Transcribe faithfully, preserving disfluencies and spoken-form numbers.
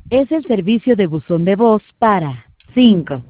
Es el servicio de buzón de voz para cinco